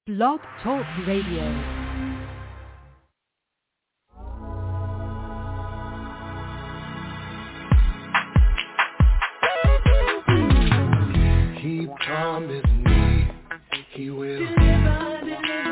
Blog Talk Radio. Keep promising me he will deliver.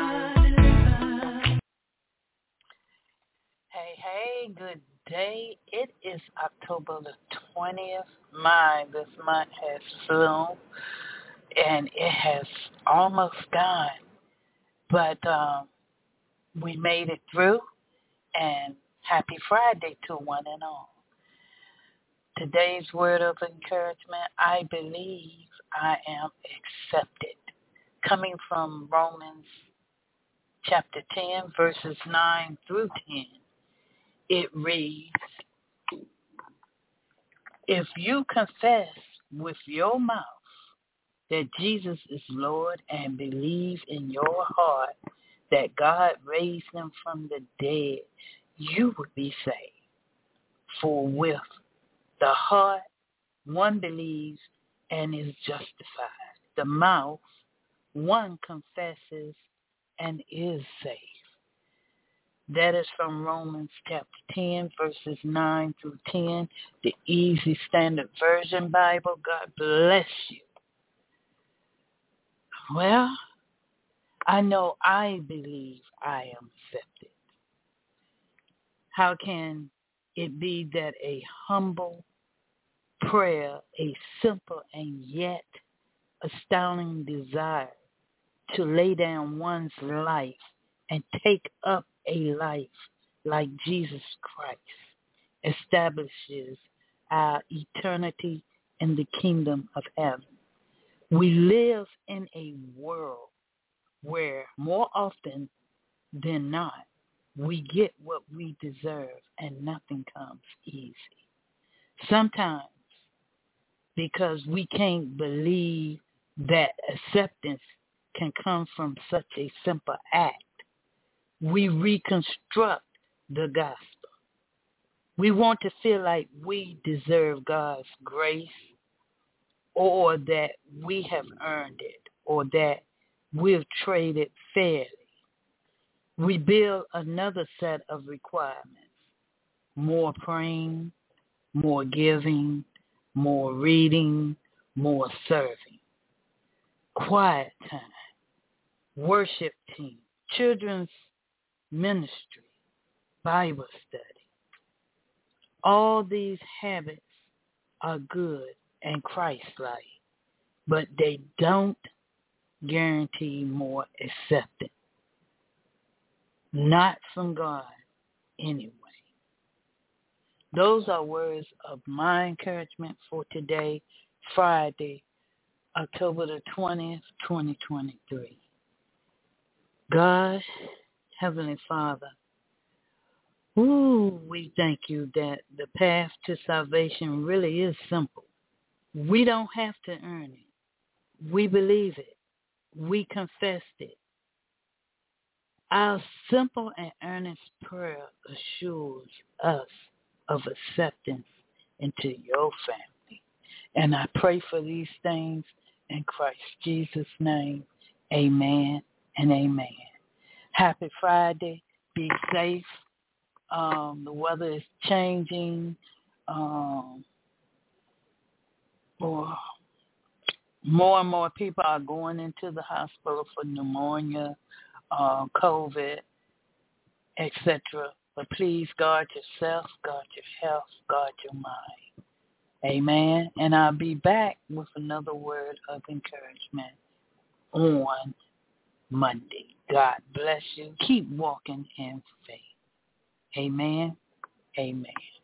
Hey, good day. It is October the 20th. This month has flown, and it has almost gone. But we made it through, and happy Friday to one and all. Today's word of encouragement, I believe I am accepted. Coming from Romans chapter 10, verses 9 through 10, it reads, if you confess with your mouth that Jesus is Lord and believe in your heart that God raised him from the dead, you will be saved. For with the heart one believes and is justified. The mouth one confesses and is saved. That is from Romans chapter 10, verses 9 through 10, the Easy Standard Version Bible. God bless you. Well, I know I believe I am accepted. How can it be that a humble prayer, a simple and yet astounding desire to lay down one's life and take up a life like Jesus Christ establishes our eternity in the kingdom of heaven? We live in a world where more often than not, we get what we deserve and nothing comes easy. Sometimes because we can't believe that acceptance can come from such a simple act, we reconstruct the gospel. We want to feel like we deserve God's grace, or that we have earned it, or that we've traded fairly. We build another set of requirements: more praying, more giving, more reading, more serving, quiet time, worship team, children's ministry, Bible study. All these habits are good and Christ-like, but they don't guarantee more acceptance. Not from God anyway. Those are words of my encouragement for today, Friday, October the 20th, 2023. God, Heavenly Father, we thank you that the path to salvation really is simple. We don't have to earn it. We believe it. We confessed it. Our simple and earnest prayer assures us of acceptance into your family. And I pray for these things in Christ Jesus' name. Amen and amen. Happy Friday. Be safe. The weather is changing. Or more and more people are going into the hospital for pneumonia, COVID, etc. But please guard yourself, guard your health, guard your mind. Amen. And I'll be back with another word of encouragement on Monday. God bless you. Keep walking in faith. Amen. Amen.